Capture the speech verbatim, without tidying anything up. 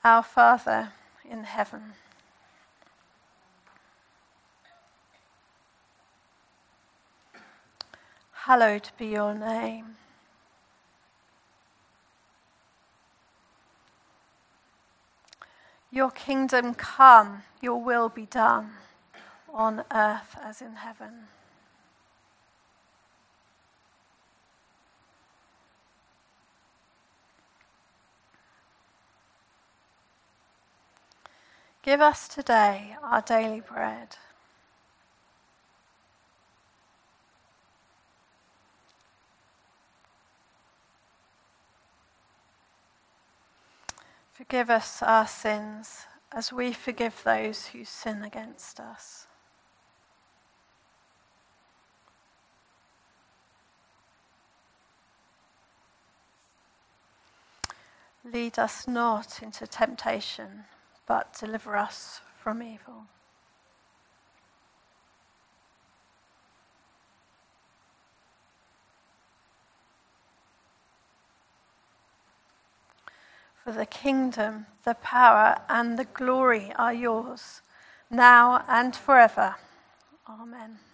Our Father in heaven, hallowed be your name. Your kingdom come, your will be done, on earth as in heaven. Give us today our daily bread. Forgive us our sins as we forgive those who sin against us. Lead us not into temptation, but deliver us from evil. For the kingdom, the power, and the glory are yours, now and forever. Amen.